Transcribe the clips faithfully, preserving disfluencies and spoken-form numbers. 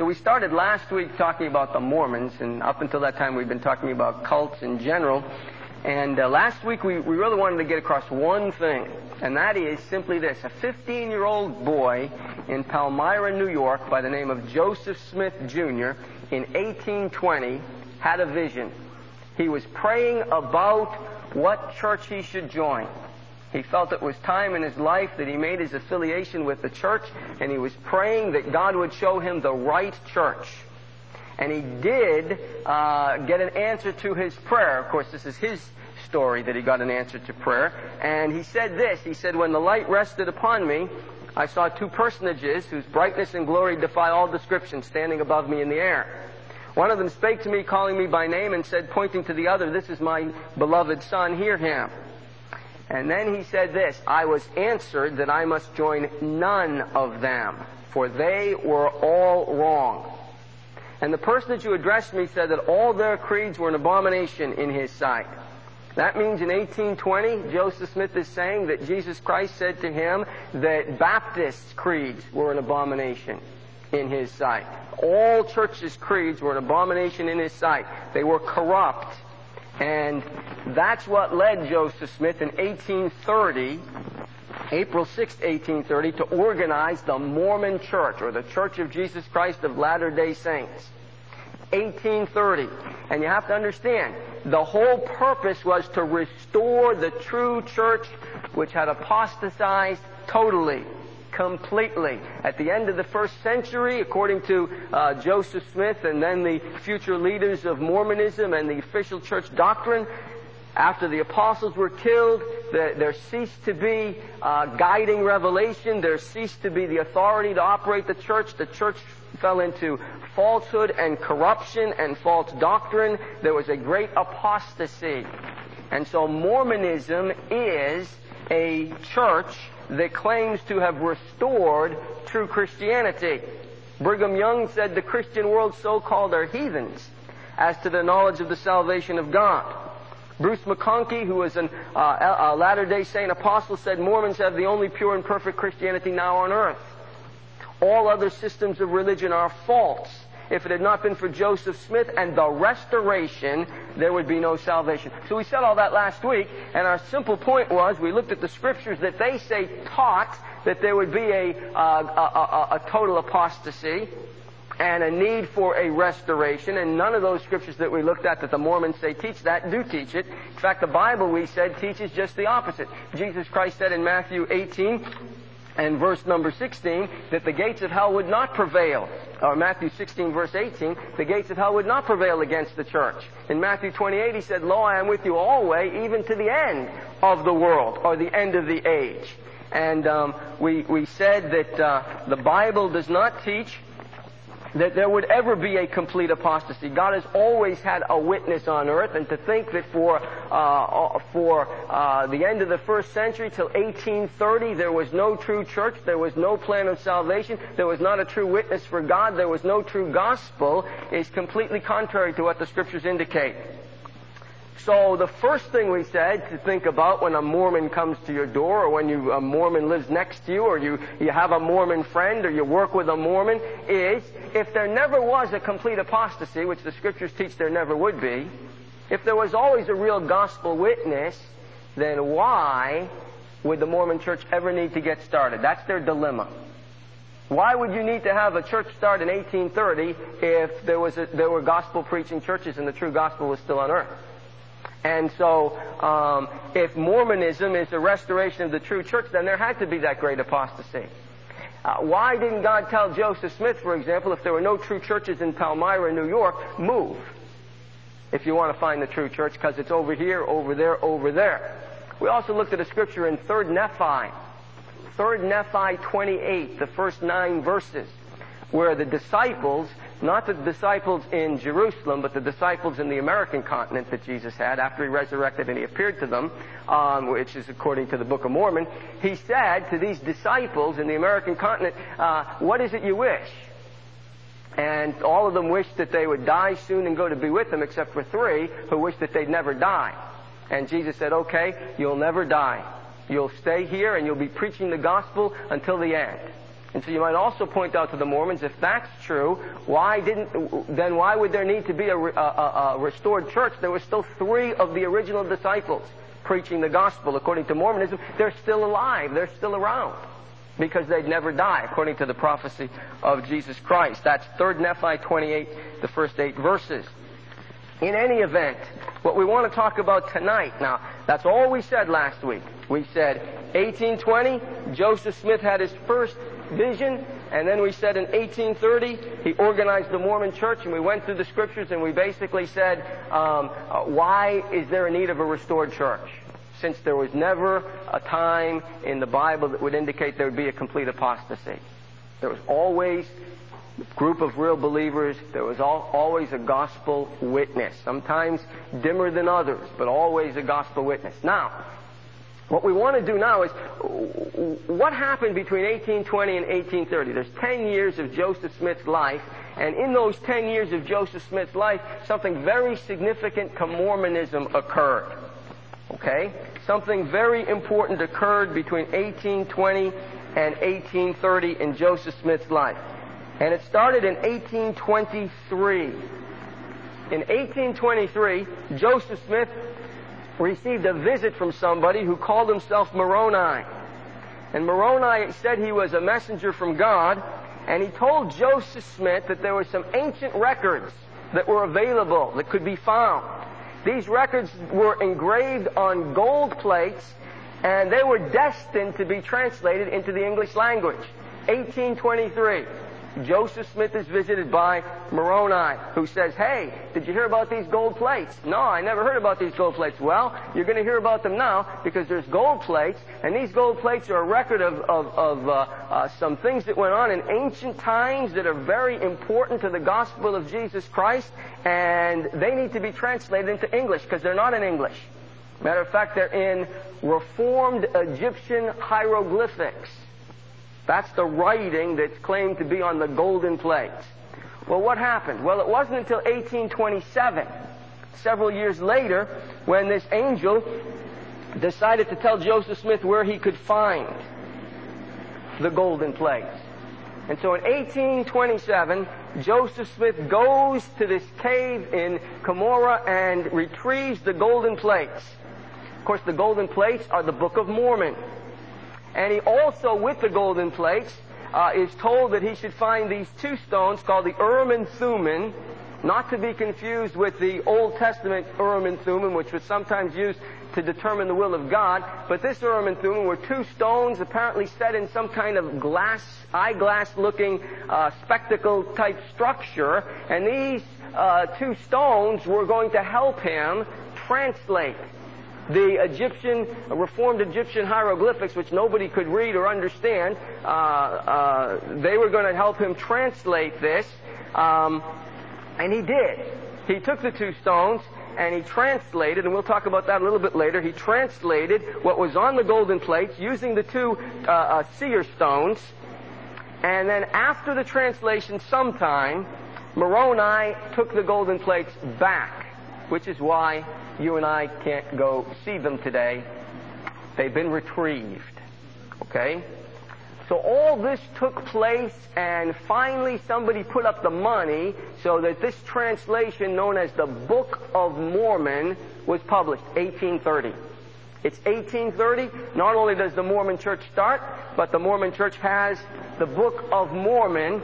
So we started last week talking about the Mormons, and up until that time we've been talking about cults in general. And uh, last week we, we really wanted to get across one thing, and that is simply this. A fifteen-year-old boy in Palmyra, New York, by the name of Joseph Smith, Junior, in eighteen twenty, had a vision. He was praying about what church he should join. He felt it was time in his life that he made his affiliation with the church, and he was praying that God would show him the right church. And he did uh, get an answer to his prayer. Of course, this is his story that he got an answer to prayer. And he said this, he said, "When the light rested upon me, I saw two personages whose brightness and glory defy all description standing above me in the air. One of them spake to me, calling me by name, and said, pointing to the other, 'This is my beloved Son, hear him.' And then he said this, 'I was answered that I must join none of them, for they were all wrong.' And the personage who addressed me said that all their creeds were an abomination in his sight." That means in eighteen twenty, Joseph Smith is saying that Jesus Christ said to him that Baptist creeds were an abomination in his sight. All churches' creeds were an abomination in his sight. They were corrupt. And that's what led Joseph Smith in eighteen thirty, April sixth, eighteen thirty, to organize the Mormon Church, or the Church of Jesus Christ of Latter-day Saints. eighteen thirty. And you have to understand, the whole purpose was to restore the true church which had apostatized totally, completely. At the end of the first century, according to uh, Joseph Smith and then the future leaders of Mormonism and the official church doctrine, after the apostles were killed, the, there ceased to be uh, guiding revelation. There ceased to be the authority to operate the church. The church fell into falsehood and corruption and false doctrine. There was a great apostasy. And so Mormonism is a church that claims to have restored true Christianity. Brigham Young said the Christian world so-called are heathens as to the knowledge of the salvation of God. Bruce McConkie, who was an, uh, a Latter-day Saint apostle, said Mormons have the only pure and perfect Christianity now on earth. All other systems of religion are false. If it had not been for Joseph Smith and the restoration, there would be no salvation. So we said all that last week, and our simple point was, we looked at the scriptures that they say taught that there would be a, uh, a, a, a total apostasy and a need for a restoration, and none of those scriptures that we looked at that the Mormons say teach that do teach it. In fact, the Bible, we said, teaches just the opposite. Jesus Christ said in Matthew eighteen and verse number sixteen that the gates of hell would not prevail. Or Matthew sixteen, verse eighteen, the gates of hell would not prevail against the church. In Matthew twenty-eight, he said, "Lo, I am with you always, even to the end of the world," or the end of the age. And um, we, we said that uh, the Bible does not teach that there would ever be a complete apostasy. God has always had a witness on earth, and to think that for uh, for uh, the end of the first century till eighteen thirty there was no true church, there was no plan of salvation, there was not a true witness for God, there was no true gospel, is completely contrary to what the scriptures indicate. So the first thing we said to think about when a Mormon comes to your door, or when you, a Mormon lives next to you, or you, you have a Mormon friend, or you work with a Mormon, is if there never was a complete apostasy, which the scriptures teach there never would be, if there was always a real gospel witness, then why would the Mormon church ever need to get started? That's their dilemma. Why would you need to have a church start in eighteen thirty if there was a, there were gospel preaching churches and the true gospel was still on earth? And so, um, if Mormonism is the restoration of the true church, then there had to be that great apostasy. Uh, why didn't God tell Joseph Smith, for example, if there were no true churches in Palmyra, New York, move if you want to find the true church, because it's over here, over there, over there. We also looked at a scripture in Third Nephi, Third Nephi twenty-eight, the first nine verses, where the disciples, not the disciples in Jerusalem, but the disciples in the American continent that Jesus had after he resurrected and he appeared to them, um, which is according to the Book of Mormon. He said to these disciples in the American continent, uh, what is it you wish? And all of them wished that they would die soon and go to be with him, except for three who wished that they'd never die. And Jesus said, okay, you'll never die. You'll stay here and you'll be preaching the gospel until the end. And so you might also point out to the Mormons, if that's true, why didn't, then why would there need to be a, a, a restored church? There were still three of the original disciples preaching the gospel. According to Mormonism, they're still alive. They're still around because they'd never die, according to the prophecy of Jesus Christ. That's Third Nephi twenty-eight, the first eight verses. In any event, what we want to talk about tonight, now, that's all we said last week. We said eighteen twenty, Joseph Smith had his first vision, and then we said in eighteen thirty, he organized the Mormon Church, and we went through the scriptures, and we basically said, um, uh, why is there a need of a restored church? Since there was never a time in the Bible that would indicate there would be a complete apostasy. There was always a group of real believers. There was all, always a gospel witness. Sometimes dimmer than others, but always a gospel witness. Now, what we want to do now is, what happened between eighteen twenty and eighteen thirty? There's ten years of Joseph Smith's life, and in those ten years of Joseph Smith's life, something very significant to Mormonism occurred. Okay? Something very important occurred between eighteen twenty and eighteen thirty in Joseph Smith's life. And it started in eighteen twenty-three. In eighteen twenty-three, Joseph Smith received a visit from somebody who called himself Moroni. And Moroni said he was a messenger from God, and he told Joseph Smith that there were some ancient records that were available, that could be found. These records were engraved on gold plates, and they were destined to be translated into the English language. eighteen twenty-three. Joseph Smith is visited by Moroni, who says, hey, did you hear about these gold plates? No, I never heard about these gold plates. Well, you're going to hear about them now, because there's gold plates, and these gold plates are a record of, of, of uh, uh, some things that went on in ancient times that are very important to the gospel of Jesus Christ, and they need to be translated into English, because they're not in English. Matter of fact, they're in Reformed Egyptian hieroglyphics. That's the writing that's claimed to be on the golden plates. Well, what happened? Well, it wasn't until eighteen twenty-seven, several years later, when this angel decided to tell Joseph Smith where he could find the golden plates. And so in eighteen twenty-seven, Joseph Smith goes to this cave in Cumorah and retrieves the golden plates. Of course, the golden plates are the Book of Mormon. And he also, with the golden plates, uh, is told that he should find these two stones called the Urim and Thummim, not to be confused with the Old Testament Urim and Thummim, which was sometimes used to determine the will of God. But this Urim and Thummim were two stones apparently set in some kind of glass, eyeglass-looking uh, spectacle-type structure. And these uh, two stones were going to help him translate the Egyptian, Reformed Egyptian hieroglyphics, which nobody could read or understand. Uh, uh, they were going to help him translate this, um, and he did. He took the two stones and he translated, and we'll talk about that a little bit later. He translated what was on the golden plates using the two uh, uh, seer stones, and then after the translation sometime, Moroni took the golden plates back, which is why you and I can't go see them today. They've been retrieved. Okay? So all this took place, and finally somebody put up the money so that this translation, known as the Book of Mormon, was published, eighteen thirty. It's eighteen thirty. Not only does the Mormon Church start, but the Mormon Church has the Book of Mormon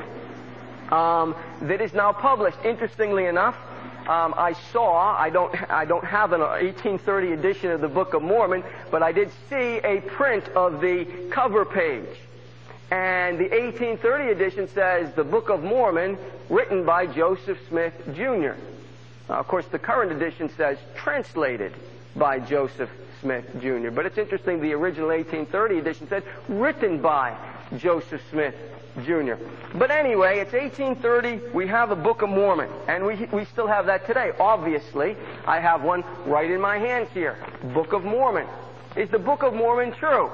um, that is now published. Interestingly enough, Um, I saw, I don't, I don't have an eighteen thirty edition of the Book of Mormon, but I did see a print of the cover page. And the eighteen thirty edition says, the Book of Mormon, written by Joseph Smith, Junior Now, of course, the current edition says, translated by Joseph Smith, Junior But it's interesting, the original eighteen thirty edition said, written by Joseph Smith, Junior But anyway, it's eighteen thirty, we have a Book of Mormon, and we we still have that today. Obviously, I have one right in my hands here. Book of Mormon. Is the Book of Mormon true?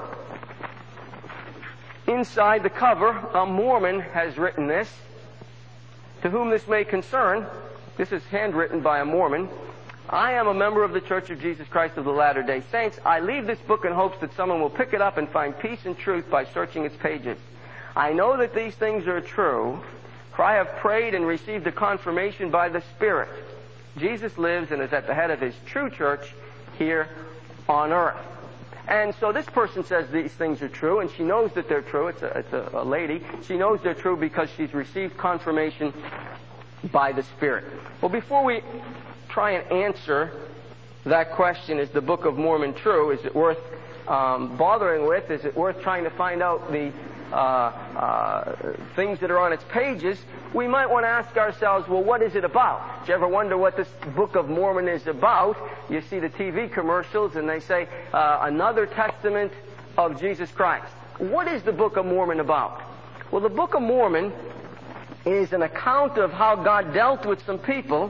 Inside the cover, a Mormon has written this. To whom this may concern, this is handwritten by a Mormon. I am a member of the Church of Jesus Christ of the Latter-day Saints. I leave this book in hopes that someone will pick it up and find peace and truth by searching its pages. I know that these things are true, for I have prayed and received a confirmation by the Spirit. Jesus lives and is at the head of His true church here on earth. And so this person says these things are true, and she knows that they're true. It's a, it's a, a lady. She knows they're true because she's received confirmation by the Spirit. Well, before we try and answer that question, is the Book of Mormon true? Is it worth um, bothering with? Is it worth trying to find out the uh, uh, things that are on its pages? We might want to ask ourselves, well, what is it about? Do you ever wonder what this Book of Mormon is about? You see the T V commercials and they say, uh, another testament of Jesus Christ. What is the Book of Mormon about? Well, the Book of Mormon is an account of how God dealt with some people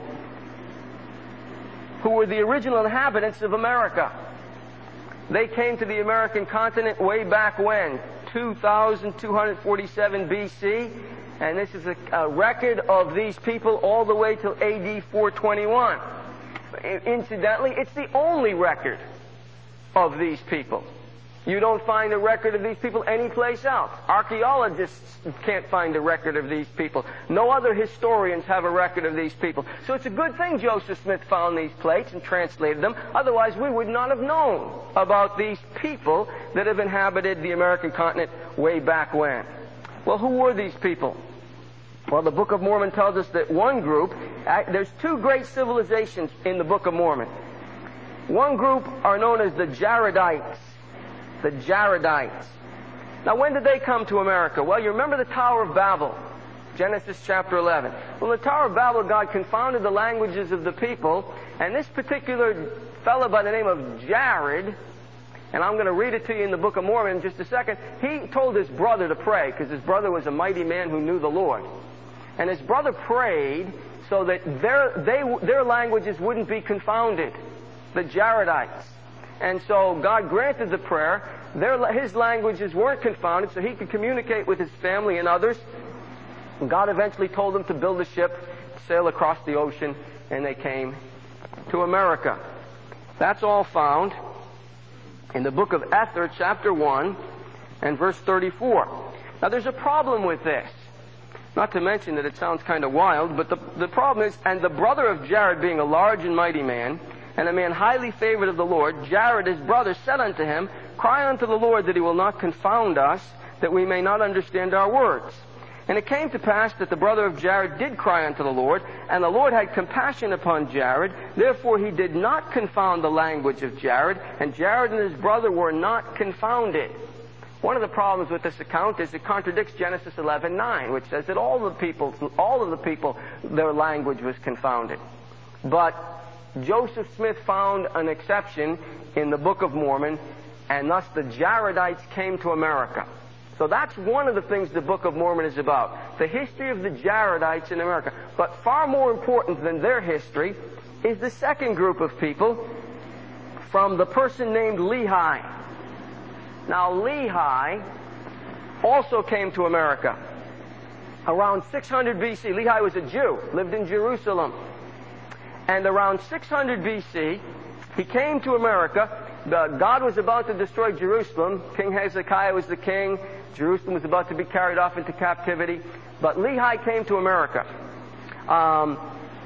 who were the original inhabitants of America. They came to the American continent way back when, two thousand two hundred forty-seven B C, and this is a, a record of these people all the way till A D four twenty-one. Incidentally, it's the only record of these people. You don't find a record of these people anyplace else. Archaeologists can't find a record of these people. No other historians have a record of these people. So it's a good thing Joseph Smith found these plates and translated them. Otherwise, we would not have known about these people that have inhabited the American continent way back when. Well, who were these people? Well, the Book of Mormon tells us that one group, there's two great civilizations in the Book of Mormon. One group are known as the Jaredites. The Jaredites. Now, when did they come to America? Well, you remember the Tower of Babel, Genesis chapter eleven. Well, the Tower of Babel, God confounded the languages of the people, and this particular fellow by the name of Jared, and I'm going to read it to you in the Book of Mormon in just a second, he told his brother to pray, because his brother was a mighty man who knew the Lord. And his brother prayed so that their, they, their languages wouldn't be confounded, the Jaredites. And so God granted the prayer. Their, his languages weren't confounded, so he could communicate with his family and others. And God eventually told them to build a ship, sail across the ocean, and they came to America. That's all found in the book of Ether, chapter one, and verse thirty-four. Now, there's a problem with this. Not to mention that it sounds kind of wild, but the, the problem is, and the brother of Jared, being a large and mighty man, and a man highly favored of the Lord, Jared his brother said unto him, Cry unto the Lord that he will not confound us, that we may not understand our words. And it came to pass that the brother of Jared did cry unto the Lord, and the Lord had compassion upon Jared. Therefore he did not confound the language of Jared, and Jared and his brother were not confounded. One of the problems with this account is it contradicts Genesis eleven nine, which says that all the people, all of the people, their language was confounded. But Joseph Smith found an exception in the Book of Mormon, and thus the Jaredites came to America. So that's one of the things the Book of Mormon is about, the history of the Jaredites in America. But far more important than their history is the second group of people from the person named Lehi. Now, Lehi also came to America around six hundred B C. Lehi was a Jew, lived in Jerusalem. And around six hundred B C, he came to America. The, God was about to destroy Jerusalem. King Hezekiah was the king. Jerusalem was about to be carried off into captivity. But Lehi came to America. Um,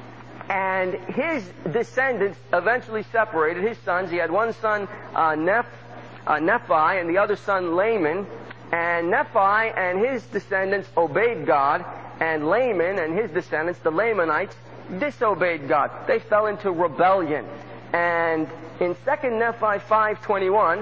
and his descendants eventually separated, his sons. He had one son, uh, Neph, uh, Nephi, and the other son, Laman. And Nephi and his descendants obeyed God, and Laman and his descendants, the Lamanites, disobeyed God. They fell into rebellion. And in Second Nephi five twenty-one,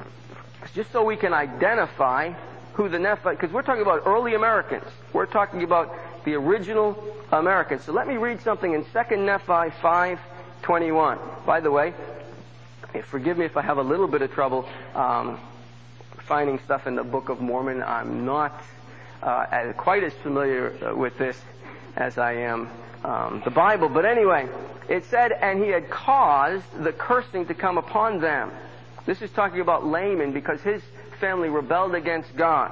just so we can identify who the Nephi, because we're talking about early Americans. We're talking about the original Americans. So let me read something in Second Nephi five twenty-one. By the way, forgive me if I have a little bit of trouble um, finding stuff in the Book of Mormon. I'm not uh, quite as familiar with this as I am Um, the Bible. But anyway, it said, and he had caused the cursing to come upon them. This is talking about Laman, because his family rebelled against God.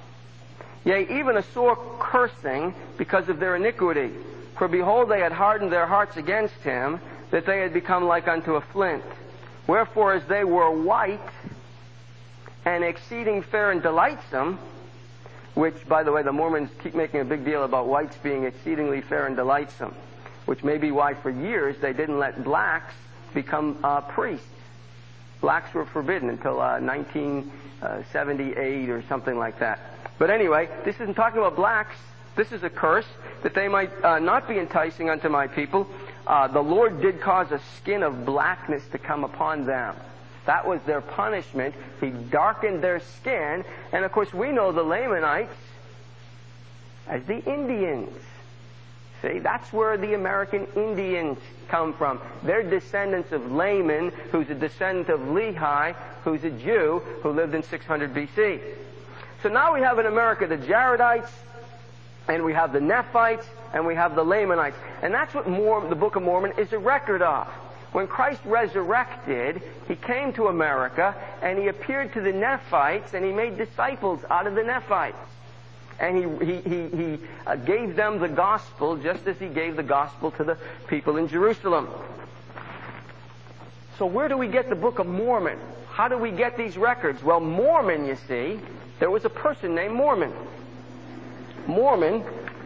Yea, even a sore cursing because of their iniquity. For behold, they had hardened their hearts against him, that they had become like unto a flint. Wherefore, as they were white and exceeding fair and delightsome, which, by the way, the Mormons keep making a big deal about whites being exceedingly fair and delightsome, which may be why for years they didn't let blacks become uh, priests. Blacks were forbidden until uh, nineteen seventy-eight or something like that. But anyway, this isn't talking about blacks. This is a curse, that they might uh, not be enticing unto my people. Uh, the Lord did cause a skin of blackness to come upon them. That was their punishment. He darkened their skin. And of course, we know the Lamanites as the Indians. See, that's where the American Indians come from. They're descendants of Laman, who's a descendant of Lehi, who's a Jew who lived in six hundred B C. So now we have in America the Jaredites, and we have the Nephites, and we have the Lamanites. And that's what Mor- the Book of Mormon is a record of. When Christ resurrected, He came to America, and He appeared to the Nephites, and He made disciples out of the Nephites. And He, he, he, he uh, gave them the gospel just as He gave the gospel to the people in Jerusalem. So where do we get the Book of Mormon? How do we get these records? Well, Mormon, you see, there was a person named Mormon. Mormon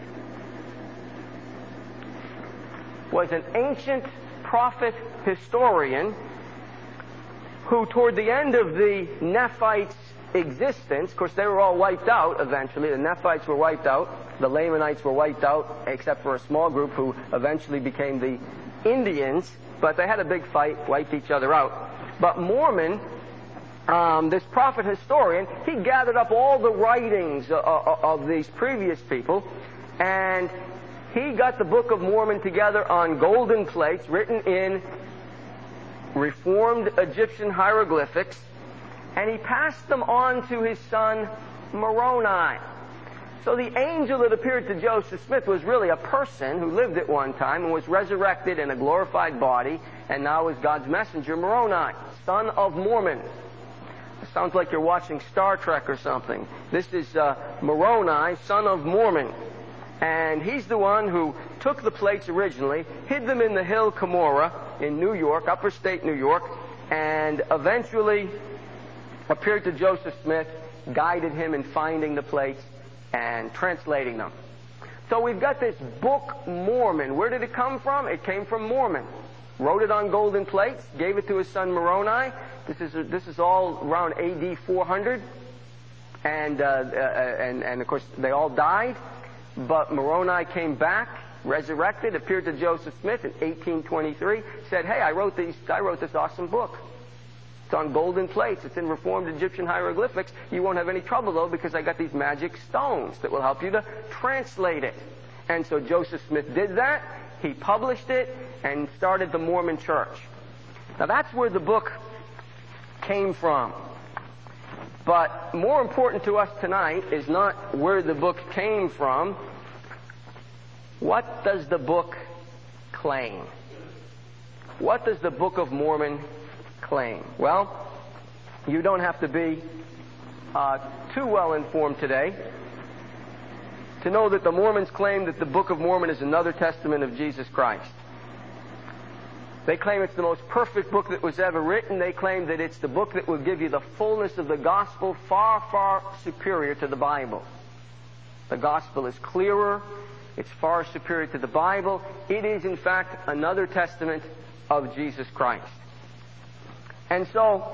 was an ancient prophet historian who, toward the end of the Nephites' existence, of course they were all wiped out eventually, the Nephites were wiped out, the Lamanites were wiped out, except for a small group who eventually became the Indians, but they had a big fight, wiped each other out. But Mormon, um, this prophet historian, he gathered up all the writings of, of, of these previous people, and he got the Book of Mormon together on golden plates written in Reformed Egyptian hieroglyphics, and he passed them on to his son Moroni. So the angel that appeared to Joseph Smith was really a person who lived at one time and was resurrected in a glorified body, and now is God's messenger, Moroni, son of Mormon. It sounds like you're watching Star Trek or something. This is uh, Moroni, son of Mormon. And he's the one who took the plates originally, hid them in the hill Cumorah in New York, upper state New York, and eventually appeared to Joseph Smith, guided him in finding the plates and translating them. So we've got this Book Mormon. Where did it come from? It came from Mormon. Wrote it on golden plates, gave it to his son Moroni. This is this is all around A D four hundred, and uh, uh, and and of course they all died. But Moroni came back, resurrected, appeared to Joseph Smith in eighteen twenty-three, said, "Hey, I wrote these. I wrote this awesome book. It's on golden plates. It's in Reformed Egyptian hieroglyphics. You won't have any trouble, though, because I got these magic stones that will help you to translate it." And so Joseph Smith did that. He published it and started the Mormon Church. Now that's where the book came from. But more important to us tonight is not where the book came from. What does the book claim? What does the Book of Mormon claim? Well, you don't have to be uh, too well informed today to know that the Mormons claim that the Book of Mormon is another testament of Jesus Christ. They claim it's the most perfect book that was ever written. They claim that it's the book that will give you the fullness of the gospel, far, far superior to the Bible. The gospel is clearer. It's far superior to the Bible. It is, in fact, another testament of Jesus Christ. And so,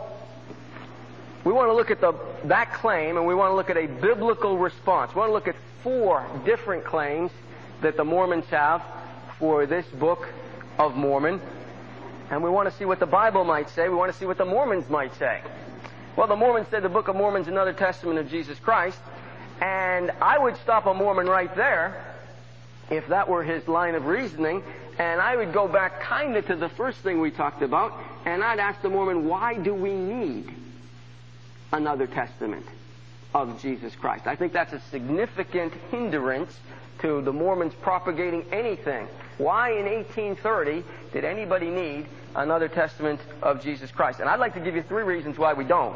we want to look at the, that claim, and we want to look at a biblical response. We want to look at four different claims that the Mormons have for this Book of Mormon. And we want to see what the Bible might say. We want to see what the Mormons might say. Well, the Mormons said the Book of Mormon is another testament of Jesus Christ. And I would stop a Mormon right there if that were his line of reasoning. And I would go back kind of to the first thing we talked about. And I'd ask the Mormon, why do we need another testament of Jesus Christ? I think that's a significant hindrance to the Mormons propagating anything. Why in eighteen thirty did anybody need another testament of Jesus Christ? And I'd like to give you three reasons why we don't.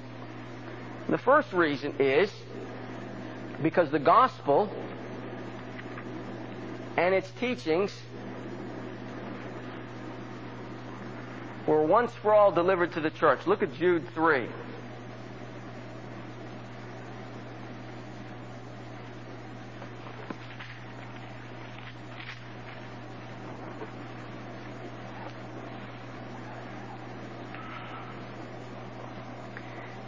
The first reason is because the gospel and its teachings were once for all delivered to the church. Look at Jude three.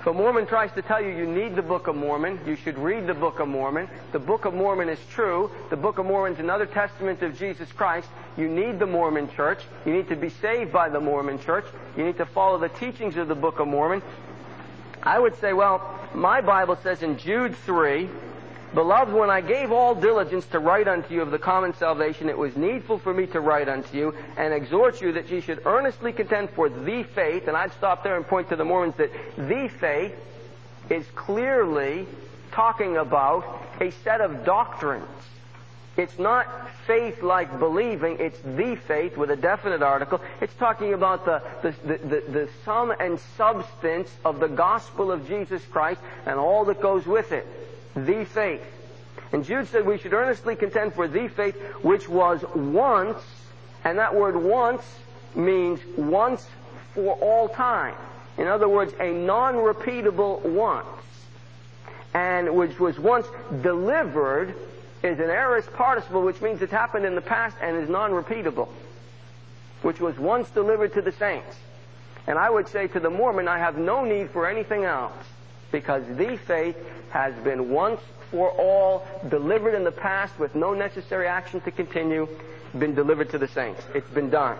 So Mormon tries to tell you you need the Book of Mormon. You should read the Book of Mormon. The Book of Mormon is true. The Book of Mormon is another testament of Jesus Christ. You need the Mormon Church. You need to be saved by the Mormon Church. You need to follow the teachings of the Book of Mormon. I would say, well, my Bible says in Jude three, Beloved, when I gave all diligence to write unto you of the common salvation, it was needful for me to write unto you and exhort you that ye should earnestly contend for the faith. And I'd stop there and point to the Mormons that the faith is clearly talking about a set of doctrines. It's not faith like believing, it's the faith with a definite article. It's talking about the, the, the, the, the sum and substance of the gospel of Jesus Christ and all that goes with it. The faith. And Jude said we should earnestly contend for the faith which was once, and that word once means once for all time. In other words, a non-repeatable once. And which was once delivered is an aorist participle, which means it's happened in the past and is non-repeatable. Which was once delivered to the saints. And I would say to the Mormon, I have no need for anything else, because the faith has been once for all delivered in the past with no necessary action to continue, been delivered to the saints. It's been done.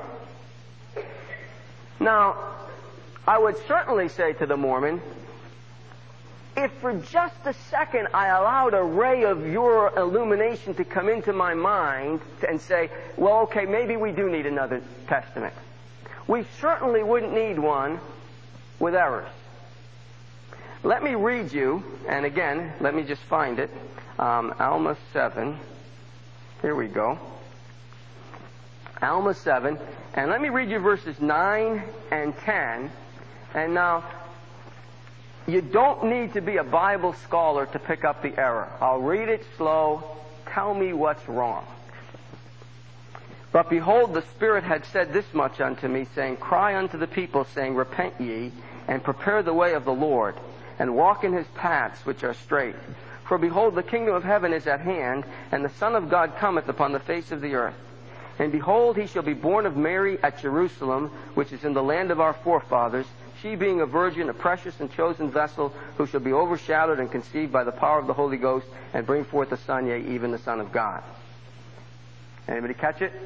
Now, I would certainly say to the Mormon, if for just a second I allowed a ray of your illumination to come into my mind and say, well, okay, maybe we do need another testament. We certainly wouldn't need one with errors. Let me read you, and again, let me just find it. Um, Alma seven. Here we go. Alma seven. And let me read you verses nine and ten. And now, you don't need to be a Bible scholar to pick up the error. I'll read it slow. Tell me what's wrong. But behold, the Spirit had said this much unto me, saying, Cry unto the people, saying, Repent ye, and prepare the way of the Lord, and walk in his paths which are straight. For behold, the kingdom of heaven is at hand, and the Son of God cometh upon the face of the earth. And behold, he shall be born of Mary at Jerusalem, which is in the land of our forefathers, she being a virgin, a precious and chosen vessel, who shall be overshadowed and conceived by the power of the Holy Ghost, and bring forth a son, yea, even the Son of God. Anybody catch it?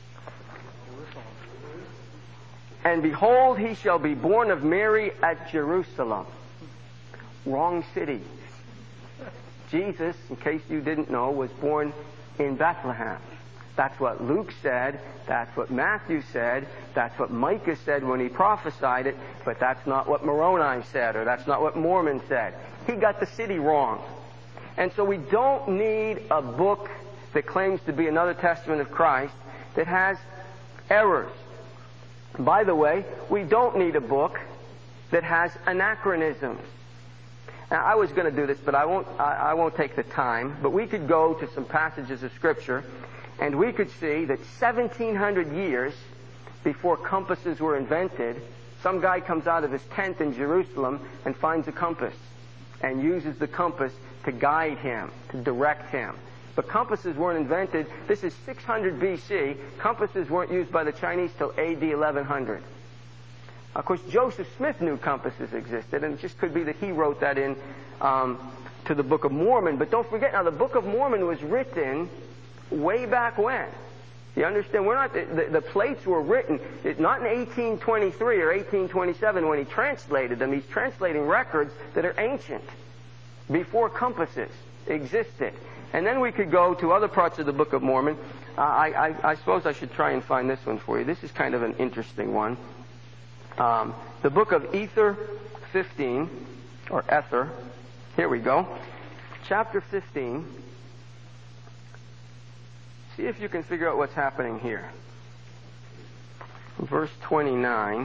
And behold, he shall be born of Mary at Jerusalem. Wrong city. Jesus, in case you didn't know, was born in Bethlehem. That's what Luke said. That's what Matthew said. That's what Micah said when he prophesied it. But that's not what Moroni said, or that's not what Mormon said. He got the city wrong. And so we don't need a book that claims to be another testament of Christ that has errors. By the way, we don't need a book that has anachronisms. Now, I was going to do this, but I won't, I, I won't take the time. But we could go to some passages of Scripture, and we could see that seventeen hundred years before compasses were invented, some guy comes out of his tent in Jerusalem and finds a compass and uses the compass to guide him, to direct him. But compasses weren't invented. This is six hundred B C. Compasses weren't used by the Chinese till A D eleven hundred. Of course, Joseph Smith knew compasses existed, and it just could be that he wrote that in um, to the Book of Mormon. But don't forget, now the Book of Mormon was written way back when. You understand? We're not the, the, the plates were written it, not in eighteen twenty-three or eighteen twenty-seven when he translated them. He's translating records that are ancient, before compasses existed. And then we could go to other parts of the Book of Mormon. Uh, I, I, I suppose I should try and find this one for you. This is kind of an interesting one. Um, the book of Ether fifteen, or Ether. Here we go. Chapter fifteen. See if you can figure out what's happening here. Verse twenty-nine.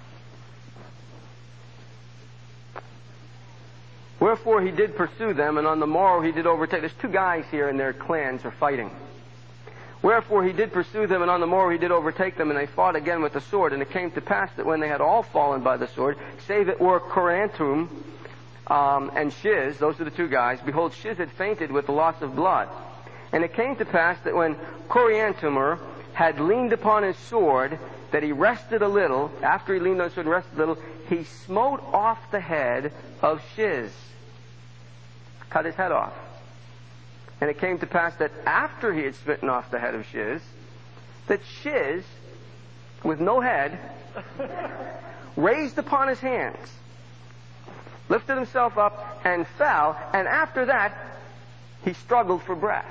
Wherefore he did pursue them, and on the morrow he did overtake. There's two guys here, and their clans are fighting. Wherefore he did pursue them, and on the morrow he did overtake them, and they fought again with the sword. And it came to pass that when they had all fallen by the sword, save it were Coriantum um, and Shiz, those are the two guys, behold, Shiz had fainted with the loss of blood. And it came to pass that when Coriantumr had leaned upon his sword, that he rested a little, after he leaned on his sword and rested a little, he smote off the head of Shiz. Cut his head off. And it came to pass that after he had smitten off the head of Shiz, that Shiz, with no head, raised upon his hands, lifted himself up, and fell, and after that, he struggled for breath.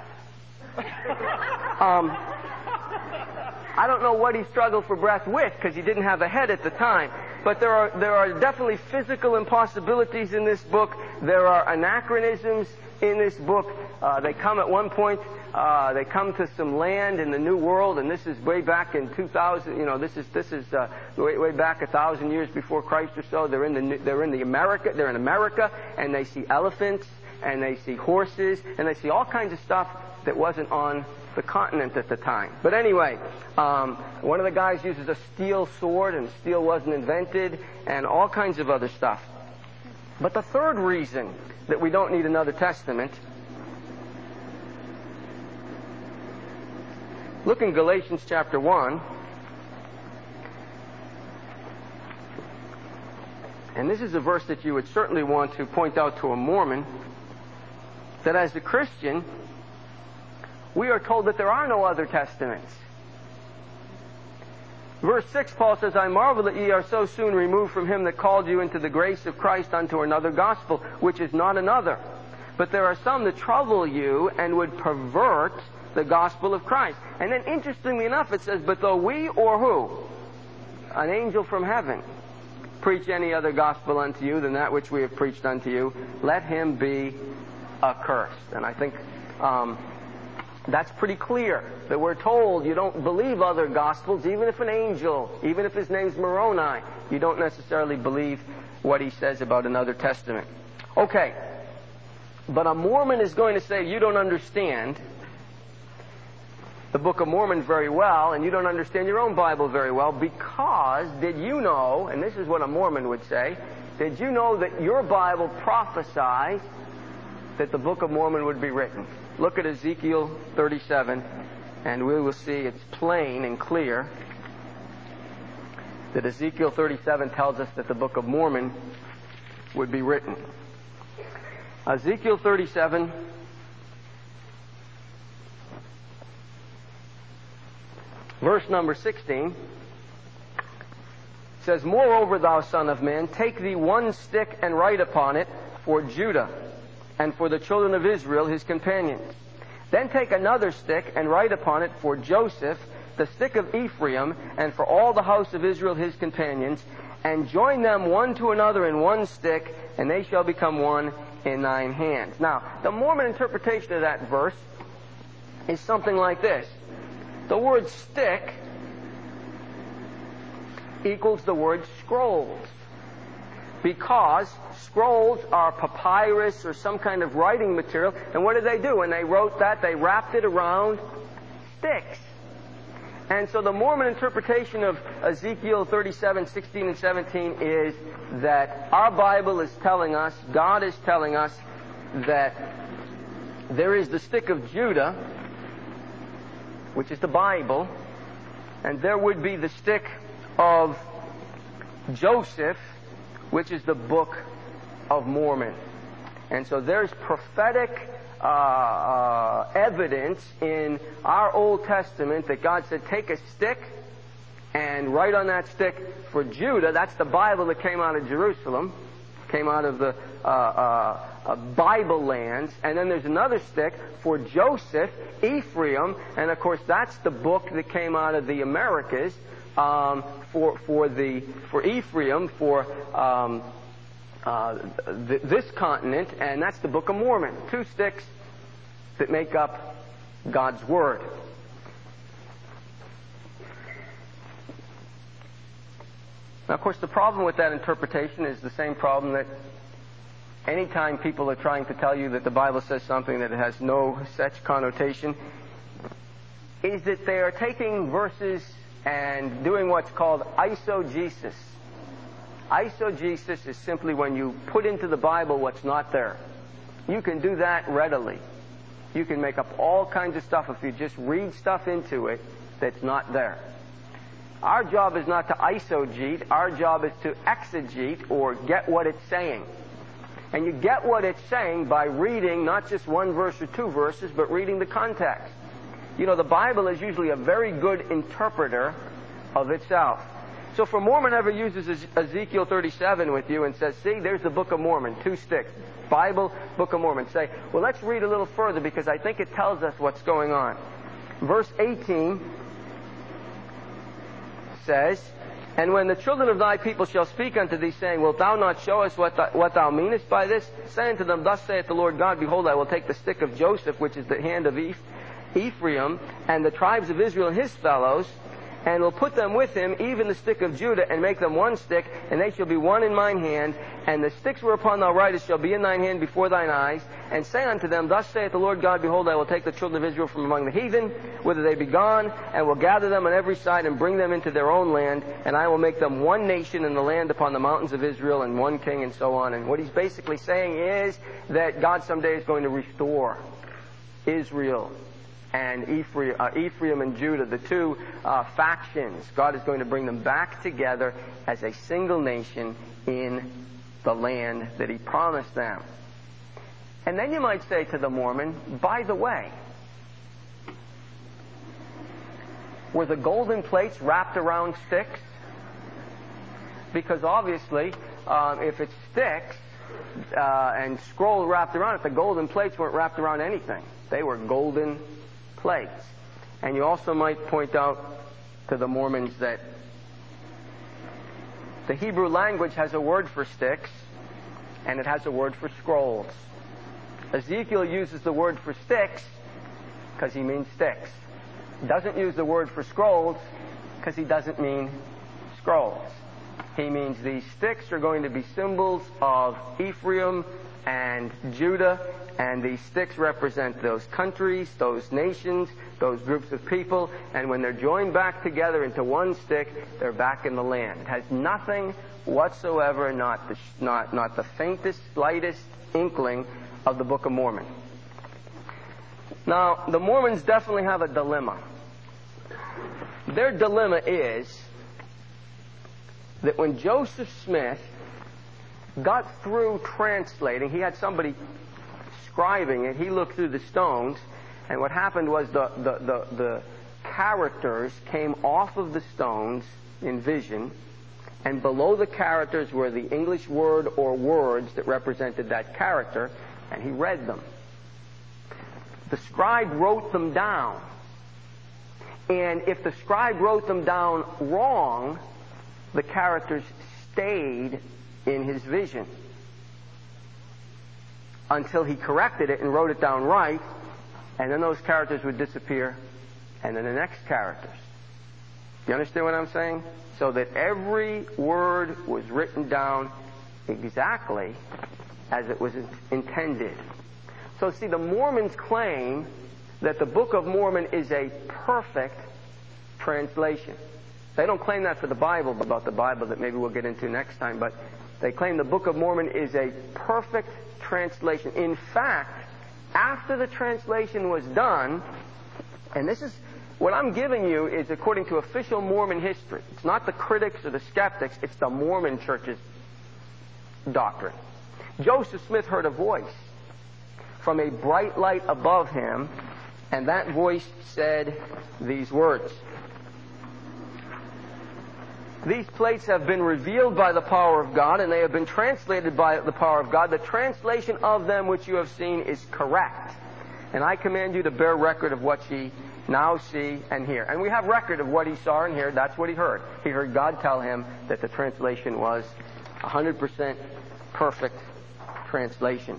Um, I don't know what he struggled for breath with, because he didn't have a head at the time. But there are there are definitely physical impossibilities in this book. There are anachronisms in this book. Uh, they come at one point. Uh, they come to some land in the New World, and this is way back in two thousand. You know, this is this is uh, way way back a thousand years before Christ or so. They're in the they're in the America. They're in America, and they see elephants, and they see horses, and they see all kinds of stuff that wasn't on the continent at the time. But anyway, um, one of the guys uses a steel sword, and steel wasn't invented, and all kinds of other stuff. But the third reason that we don't need another testament, look in Galatians chapter one, and this is a verse that you would certainly want to point out to a Mormon, that as a Christian, we are told that there are no other testaments. Verse six, Paul says, I marvel that ye are so soon removed from him that called you into the grace of Christ unto another gospel, which is not another. But there are some that trouble you and would pervert the gospel of Christ. And then interestingly enough, it says, but though we or who? An angel from heaven preach any other gospel unto you than that which we have preached unto you, let him be accursed. And I think um, that's pretty clear, that we're told you don't believe other gospels, even if an angel, even if his name's Moroni, you don't necessarily believe what he says about another testament. Okay, but a Mormon is going to say you don't understand the Book of Mormon very well, and you don't understand your own Bible very well, because did you know, and this is what a Mormon would say, did you know that your Bible prophesies that the Book of Mormon would be written? Look at Ezekiel thirty-seven, and we will see it's plain and clear that Ezekiel thirty-seven tells us that the Book of Mormon would be written. Ezekiel thirty-seven, verse number sixteen, says, Moreover, thou son of man, take thee one stick and write upon it for Judah, and for the children of Israel, his companions. Then take another stick and write upon it for Joseph, the stick of Ephraim, and for all the house of Israel, his companions, and join them one to another in one stick, and they shall become one in thine hands. Now, the Mormon interpretation of that verse is something like this. The word stick equals the word scrolls, because scrolls are papyrus or some kind of writing material. And what did they do? When they wrote that, they wrapped it around sticks. And so the Mormon interpretation of Ezekiel thirty-seven, sixteen, and seventeen is that our Bible is telling us, God is telling us, that there is the stick of Judah, which is the Bible, and there would be the stick of Joseph, which is the Book of Mormon. And so there's prophetic uh, uh, evidence in our Old Testament that God said, take a stick and write on that stick for Judah. That's the Bible that came out of Jerusalem, came out of the uh, uh, uh, Bible lands. And then there's another stick for Joseph, Ephraim, and of course that's the book that came out of the Americas. Um, for for the for Ephraim, for um, uh, th- this continent, and that's the Book of Mormon. Two sticks that make up God's Word. Now, of course, the problem with that interpretation is the same problem that anytime people are trying to tell you that the Bible says something that has no such connotation, is that they are taking verses and doing what's called eisegesis. Eisegesis is simply when you put into the Bible what's not there. You can do that readily. You can make up all kinds of stuff if you just read stuff into it that's not there. Our job is not to eisegete. Our job is to exegete, or get what it's saying. And you get what it's saying by reading not just one verse or two verses, but reading the context. You know, the Bible is usually a very good interpreter of itself. So if a Mormon ever uses Ezekiel thirty-seven with you and says, see, there's the Book of Mormon, two sticks, Bible, Book of Mormon, say, well, let's read a little further because I think it tells us what's going on. Verse eighteen says, and when the children of thy people shall speak unto thee, saying, wilt thou not show us what, th- what thou meanest by this? Say unto them, thus saith the Lord God, behold, I will take the stick of Joseph, which is the hand of Eph- Ephraim, and the tribes of Israel his fellows, and will put them with him, even the stick of Judah, and make them one stick, and they shall be one in mine hand, and the sticks whereupon thou writest shall be in thine hand before thine eyes, and say unto them, thus saith the Lord God, behold, I will take the children of Israel from among the heathen, whither they be gone, and will gather them on every side, and bring them into their own land, and I will make them one nation in the land upon the mountains of Israel, and one king, and so on. And what he's basically saying is that God someday is going to restore Israel and Ephraim, uh, Ephraim and Judah, the two uh, factions. God is going to bring them back together as a single nation in the land that he promised them. And then you might say to the Mormon, by the way, were the golden plates wrapped around sticks? Because obviously, uh, if it's sticks uh, and scrolls wrapped around it, the golden plates weren't wrapped around anything. They were golden plates. And you also might point out to the Mormons that the Hebrew language has a word for sticks, and it has a word for scrolls. Ezekiel uses the word for sticks because he means sticks. He doesn't use the word for scrolls because he doesn't mean scrolls. He means these sticks are going to be symbols of Ephraim and Judah, and these sticks represent those countries, those nations, those groups of people, and when they're joined back together into one stick, they're back in the land. It has nothing whatsoever, not the, not, not the faintest, slightest inkling of the Book of Mormon. Now, the Mormons definitely have a dilemma. Their dilemma is that when Joseph Smith got through translating, he had somebody scribing it, he looked through the stones, and what happened was the, the, the, the characters came off of the stones in vision, and below the characters were the English word or words that represented that character, and he read them. The scribe wrote them down, and if the scribe wrote them down wrong, the characters stayed in his vision until he corrected it and wrote it down right, and then those characters would disappear, and then the next characters. You understand what I'm saying? So that every word was written down exactly as it was intended. So see, the Mormons claim that the Book of Mormon is a perfect translation. They don't claim that for the Bible, about the Bible that maybe we'll get into next time, but they claim the Book of Mormon is a perfect translation. In fact, after the translation was done, and this is, what I'm giving you is according to official Mormon history. It's not the critics or the skeptics, it's the Mormon church's doctrine. Joseph Smith heard a voice from a bright light above him, and that voice said these words: these plates have been revealed by the power of God, and they have been translated by the power of God. The translation of them which you have seen is correct. And I command you to bear record of what ye now see and hear. And we have record of what he saw and heard. That's what he heard. He heard God tell him that the translation was one hundred percent perfect translation.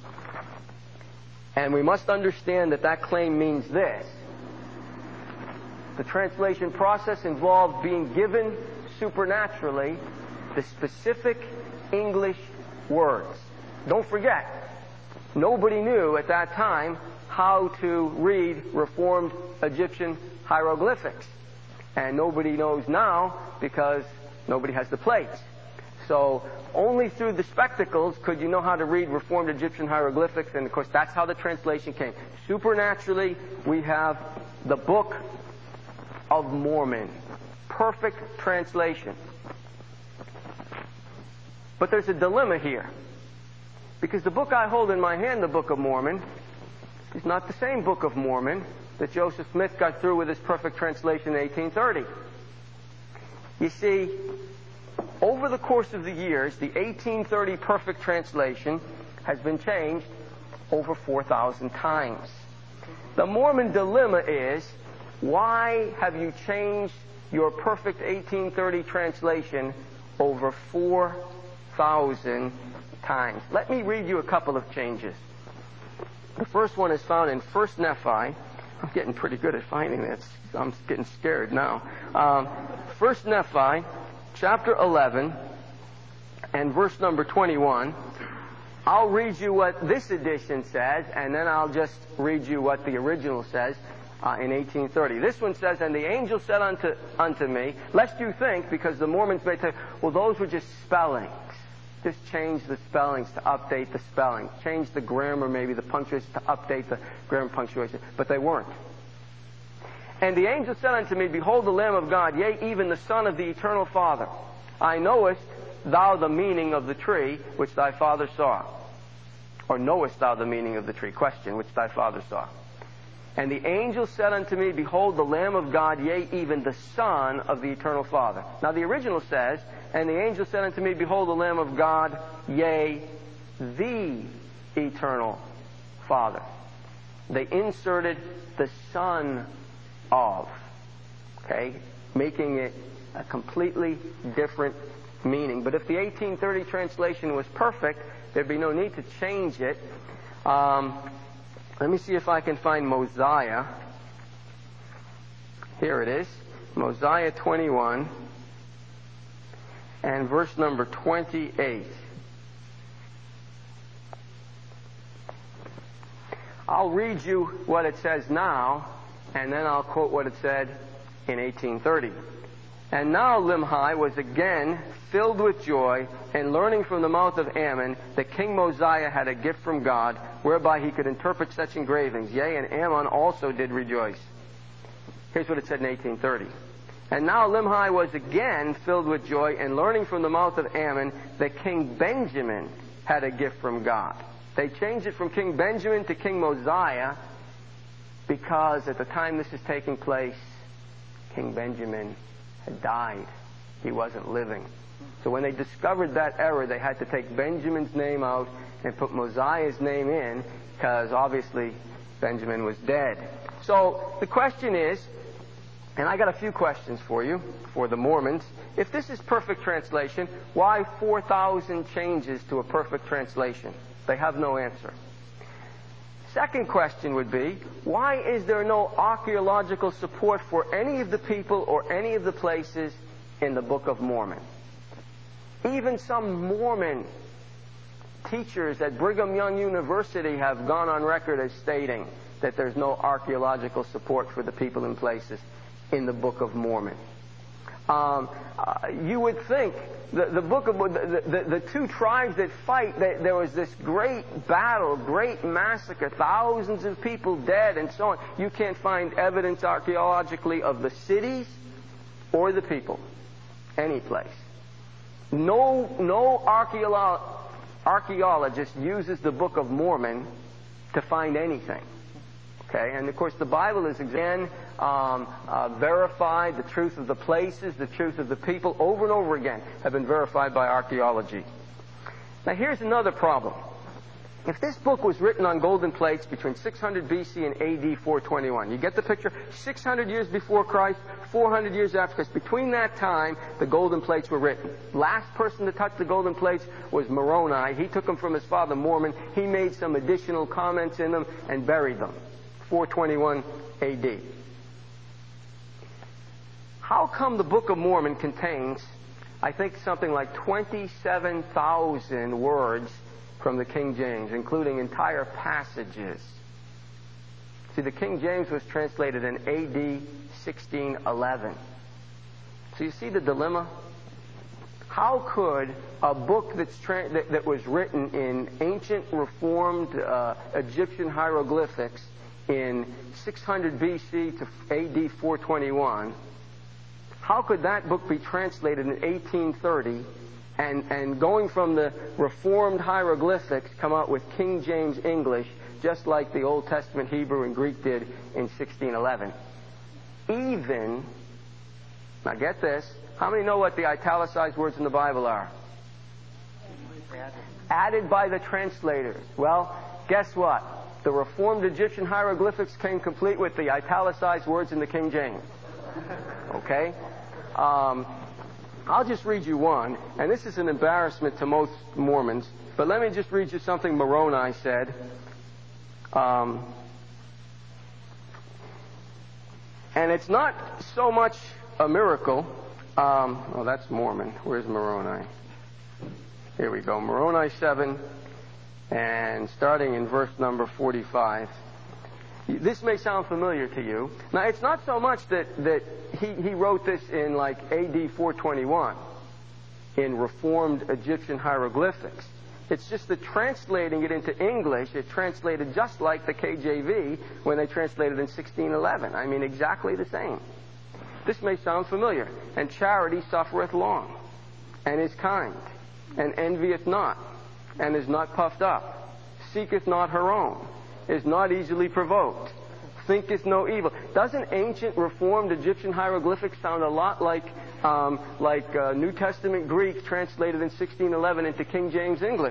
And we must understand that that claim means this: the translation process involved being given supernaturally the specific English words. Don't forget, nobody knew at that time how to read Reformed Egyptian hieroglyphics. And nobody knows now because nobody has the plates. So only through the spectacles could you know how to read Reformed Egyptian hieroglyphics, and of course that's how the translation came. Supernaturally, we have the book of Mormon. Perfect translation. But there's a dilemma here. Because the book I hold in my hand, the Book of Mormon, is not the same Book of Mormon that Joseph Smith got through with his perfect translation in eighteen thirty. You see, over the course of the years, the eighteen thirty perfect translation has been changed over four thousand times. The Mormon dilemma is, why have you changed your perfect eighteen thirty translation over four thousand times? Let me read you a couple of changes. The first one is found in First Nephi. I'm getting pretty good at finding this. I'm getting scared now. Um, First Nephi, chapter eleven, and verse number twenty-one. I'll read you what this edition says, and then I'll just read you what the original says uh, in eighteen thirty. This one says, "And the angel said unto, unto me," lest you think, because the Mormons may say, well, those were just spellings. Just change the spellings to update the spelling. Change the grammar, maybe the punctuation to update the grammar punctuation. But they weren't. "And the angel said unto me, Behold the Lamb of God, yea, even the Son of the Eternal Father. I knowest thou the meaning of the tree which thy father saw." Or knowest thou the meaning of the tree? Question, which thy father saw. "And the angel said unto me, Behold the Lamb of God, yea, even the Son of the Eternal Father." Now the original says, "And the angel said unto me, Behold the Lamb of God, yea, the Eternal Father." They inserted the Son of, okay, making it a completely different meaning. But if the eighteen thirty translation was perfect, there'd be no need to change it. Um, let me see if I can find Mosiah. Here it is. Mosiah twenty-one and verse number twenty-eight. I'll read you what it says now, and then I'll quote what it said in eighteen thirty. "And now Limhi was again filled with joy, and learning from the mouth of Ammon that King Mosiah had a gift from God, whereby he could interpret such engravings. Yea, and Ammon also did rejoice." Here's what it said in eighteen thirty. "And now Limhi was again filled with joy, and learning from the mouth of Ammon that King Benjamin had a gift from God." They changed it from King Benjamin to King Mosiah because at the time this is taking place, King Benjamin had died. He wasn't living. So when they discovered that error, they had to take Benjamin's name out and put Mosiah's name in, because obviously Benjamin was dead. So the question is, and I got a few questions for you, for the Mormons. If this is perfect translation, why four thousand changes to a perfect translation? They have no answer. Second question would be, why is there no archaeological support for any of the people or any of the places in the Book of Mormon? Even some Mormon teachers at Brigham Young University have gone on record as stating that there's no archaeological support for the people and places in the Book of Mormon. Um, uh, you would think the, the book of the, the, the two tribes that fight, they, there was this great battle, great massacre, thousands of people dead, and so on. You can't find evidence archaeologically of the cities or the people, any place. No, no archeolo- archaeologist uses the Book of Mormon to find anything. Okay, and of course the Bible is again um, uh, verified. The truth of the places, the truth of the people, over and over again have been verified by archaeology. Now here's another problem. If this book was written on golden plates between six hundred B C and A D four twenty-one, you get the picture? six hundred years before Christ, four hundred years after Christ. Between that time, the golden plates were written. Last person to touch the golden plates was Moroni. He took them from his father Mormon. He made some additional comments in them and buried them. four twenty-one A D. How come the Book of Mormon contains, I think, something like twenty-seven thousand words from the King James, including entire passages? See, the King James was translated in A D sixteen eleven. So you see the dilemma? How could a book that's tra- that, that was written in ancient Reformed uh, Egyptian hieroglyphics in six hundred B C to A D four twenty-one, how could that book be translated in eighteen thirty and, and going from the Reformed hieroglyphics come out with King James English, just like the Old Testament Hebrew and Greek did in sixteen eleven? Even, now get this, how many know what the italicized words in the Bible are? Added by the translators. Well, guess what? The Reformed Egyptian hieroglyphics came complete with the italicized words in the King James. Okay? Um, I'll just read you one, and this is an embarrassment to most Mormons, but let me just read you something Moroni said. Um, and it's not so much a miracle. Um, oh, that's Mormon. Where's Moroni? Here we go. Moroni seven, and starting in verse number forty-five. This may sound familiar to you. Now, it's not so much that, that he, he wrote this in like A D four twenty-one in Reformed Egyptian hieroglyphics. It's just that translating it into English, it translated just like the K J V when they translated in sixteen eleven. I mean, exactly the same. This may sound familiar. And charity suffereth long, and is kind, and envieth not, and is not puffed up, seeketh not her own, is not easily provoked, thinketh no evil. Doesn't ancient Reformed Egyptian hieroglyphics sound a lot like um, like uh, New Testament Greek translated in sixteen eleven into King James English?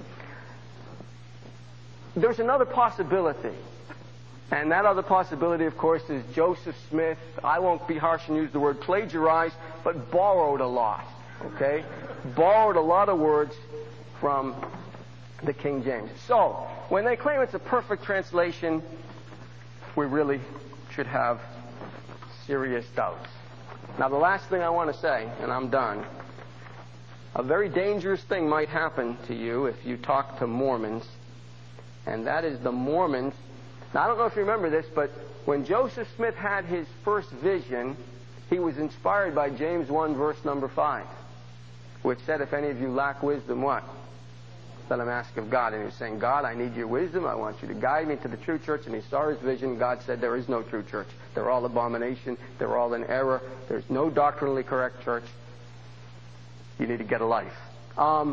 There's another possibility. And that other possibility, of course, is Joseph Smith, I won't be harsh and use the word plagiarized, but borrowed a lot. Okay? Borrowed a lot of words from the King James. So, when they claim it's a perfect translation, we really should have serious doubts. Now, the last thing I want to say, and I'm done, a very dangerous thing might happen to you if you talk to Mormons, and that is the Mormons. Now, I don't know if you remember this, but when Joseph Smith had his first vision, he was inspired by James one, verse number five, which said, if any of you lack wisdom, what? Let him ask of God. And he was saying, God, I need your wisdom. I want you to guide me to the true church. And he saw his vision. God said, there is no true church. They're all abomination. They're all in error. There's no doctrinally correct church. You need to get a life. Um,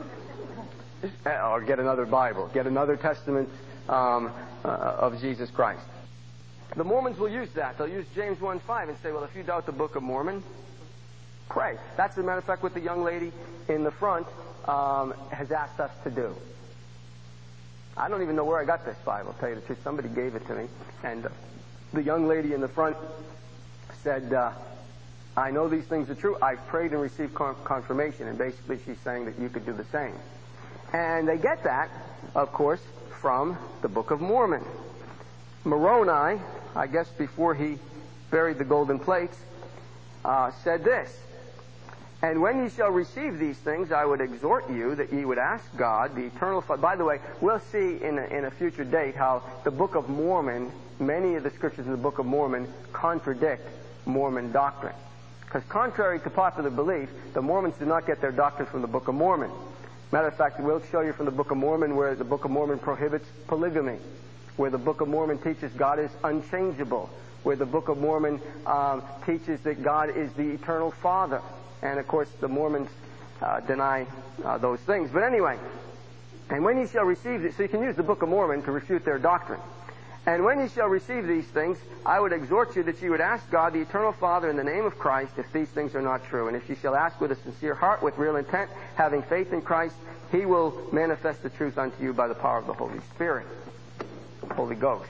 or get another Bible. Get another Testament um, uh, of Jesus Christ. The Mormons will use that. They'll use James one five and say, well, if you doubt the Book of Mormon, pray. That's, as a matter of fact, what the young lady in the front Um, has asked us to do. I don't even know where I got this Bible, to tell you the truth. Somebody gave it to me. And uh, the young lady in the front said, uh, I know these things are true. I've prayed and received con- confirmation. And basically she's saying that you could do the same. And they get that, of course, from the Book of Mormon. Moroni, I guess before he buried the golden plates, uh, said this, and when ye shall receive these things, I would exhort you that ye would ask God, the eternal Father. By the way, we'll see in a, in a future date how the Book of Mormon, many of the scriptures in the Book of Mormon contradict Mormon doctrine. Because contrary to popular belief, the Mormons did not get their doctrine from the Book of Mormon. Matter of fact, we'll show you from the Book of Mormon where the Book of Mormon prohibits polygamy, where the Book of Mormon teaches God is unchangeable, where the Book of Mormon um, teaches that God is the eternal Father. And, of course, the Mormons uh, deny uh, those things. But anyway, and when ye shall receive this, so you can use the Book of Mormon to refute their doctrine. And when ye shall receive these things, I would exhort you that ye would ask God, the eternal Father, in the name of Christ, if these things are not true. And if ye shall ask with a sincere heart, with real intent, having faith in Christ, he will manifest the truth unto you by the power of the Holy Spirit, Holy Ghost.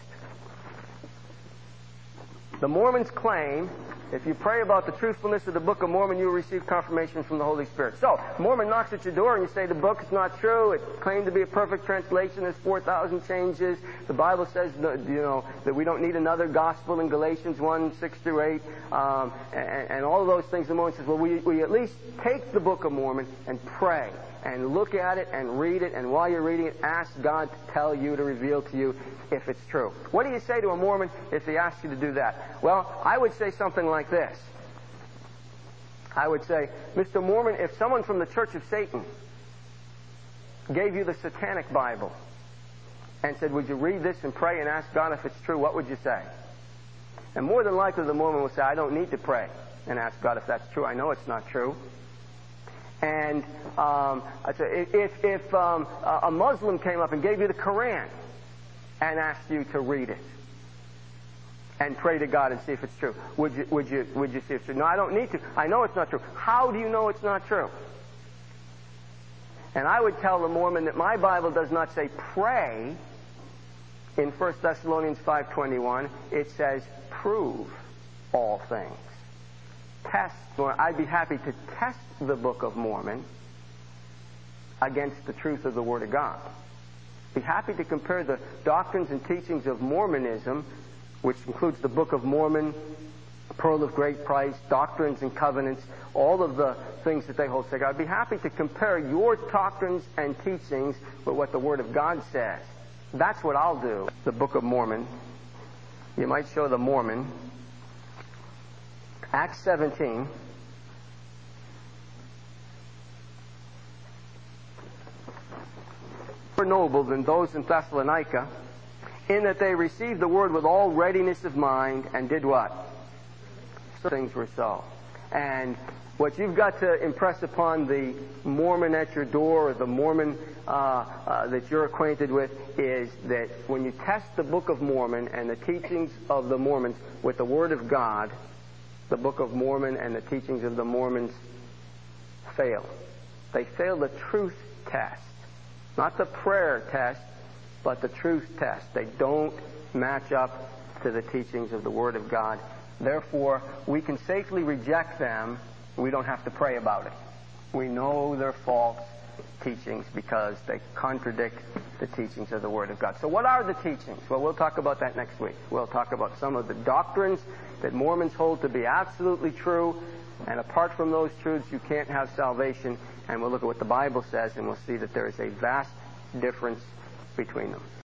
The Mormons claim if you pray about the truthfulness of the Book of Mormon, you will receive confirmation from the Holy Spirit. So, Mormon knocks at your door and you say the book is not true. It claimed to be a perfect translation. There's four thousand changes. The Bible says, you know, that we don't need another gospel in Galatians one, six through eight. Um, and, and all of those things. The Mormon says, well, we, we at least take the Book of Mormon and pray and look at it and read it. And while you're reading it, ask God to tell you, to reveal to you if it's true. What do you say to a Mormon if they ask you to do that? Well, I would say something like this. I would say, Mister Mormon, if someone from the Church of Satan gave you the Satanic Bible and said, would you read this and pray and ask God if it's true, what would you say? And more than likely the Mormon will say, I don't need to pray and ask God if that's true. I know it's not true. And um, if, if um, a Muslim came up and gave you the Koran and asked you to read it and pray to God and see if it's true, would you, would you, would you see if it's true? No, I don't need to. I know it's not true. How do you know it's not true? And I would tell the Mormon that my Bible does not say pray in First Thessalonians five twenty-one. It says prove all things. Test, or I'd be happy to test the Book of Mormon against the truth of the Word of God. Be happy to compare the doctrines and teachings of Mormonism, which includes the Book of Mormon, Pearl of Great Price, Doctrines and Covenants, all of the things that they hold sacred. I'd be happy to compare your doctrines and teachings with what the Word of God says. That's what I'll do. The Book of Mormon. You might show the Mormon. Acts seventeen. More noble than those in Thessalonica, in that they received the word with all readiness of mind and did what? So things were so. And what you've got to impress upon the Mormon at your door, or the Mormon uh, uh, that you're acquainted with, is that when you test the Book of Mormon and the teachings of the Mormons with the Word of God, the Book of Mormon and the teachings of the Mormons fail. They fail the truth test. Not the prayer test, but the truth test. They don't match up to the teachings of the Word of God. Therefore, we can safely reject them. We don't have to pray about it. We know they're false teachings because they contradict the teachings of the Word of God. So what are the teachings? Well, we'll talk about that next week. We'll talk about some of the doctrines that Mormons hold to be absolutely true, and apart from those truths, you can't have salvation. And we'll look at what the Bible says, and we'll see that there is a vast difference between them.